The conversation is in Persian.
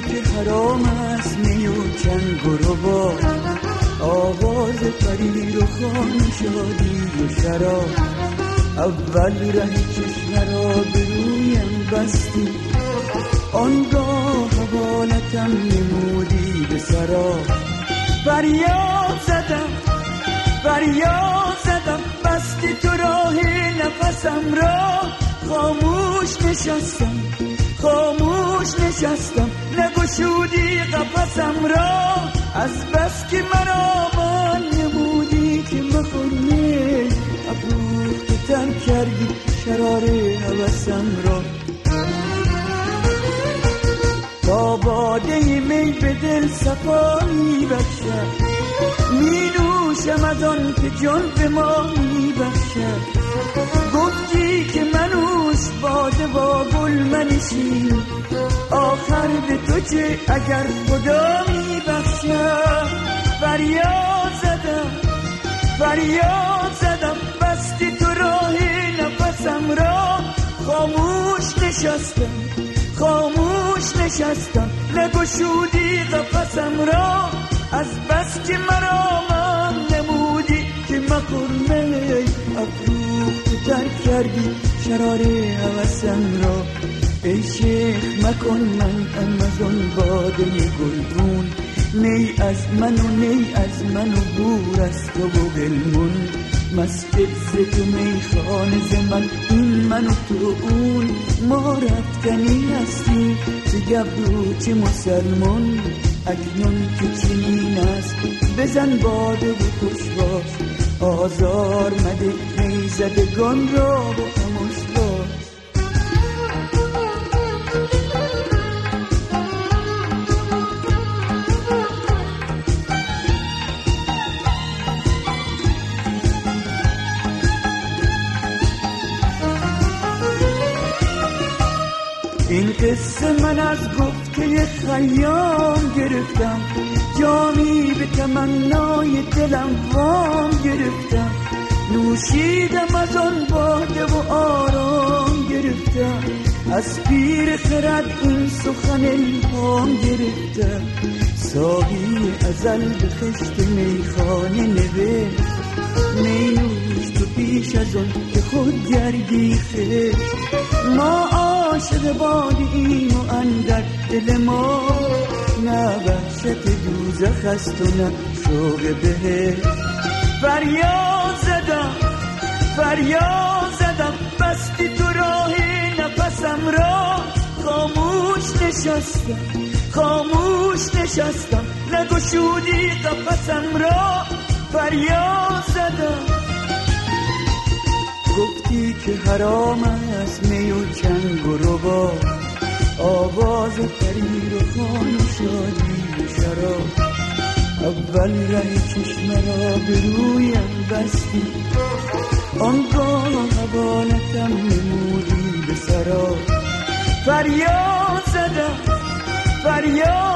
که حرام است می و چنگ و رباب، آواز فریر و خان شادی و شراب. اول ره چشم را به رویم بستی، آنگاه حوالتم نمودی به سراب. فریاد زدم بستی تو راه نفسم را، خاموش نشستم نگشودی قفسم را. از بس که مرا من نمودی که مخونه، افروخته تر کردی شرار هوسم را. تا باده می به دل صفا می بخشد، می نوشم از آن که جان به ما می بخشد. گفتی که منوش باده با گل منشین، آخر به تو چه اگر خدا می بخشد. فریاد زدم بستی تو راه نفسم را. خاموش نشستم نگشودی قفسم را. از بس که مرا من نمودی که مخور افروخته تر کردی شرار هوسم را. ای شیخ مکن من از آن باده گلگون، نی از من و بور از تو و گلمون. مسجد ز تو میخانه ز من، این من و تو اون. ما رفتنی هستیم ز گبرو چه مسلمون. اکنون که چنین است بزن باده و خوش باش، آزار مده نیزدگان را و خموش باش. این قصه من از گفته خیام گرفتم، جامی به تمنای دلم وام گرفتم. نوشیدم از آن باده و آرام گرفتم، از پیر خرد این سخن الهام گرفتم. ساقی ازل به خشت میخانه نوشت، می نوش تو پیش از آن که خود گردی خشت. ما عاشق بادیم و اندر دل ما، نه وحشت دوزخ است و نه شوق بهشت. فریاد زدم بستی تو راه نفسم را. خاموش نشستم نگشودی قفسم را. فریاد زدم گفتی که حرام است می و چنگ و رباب، آواز فریر و خان و شادی و شراب. اول ره چشم را به رویم بستی، آنگاه حوالتم نمودی به سراب. فریاد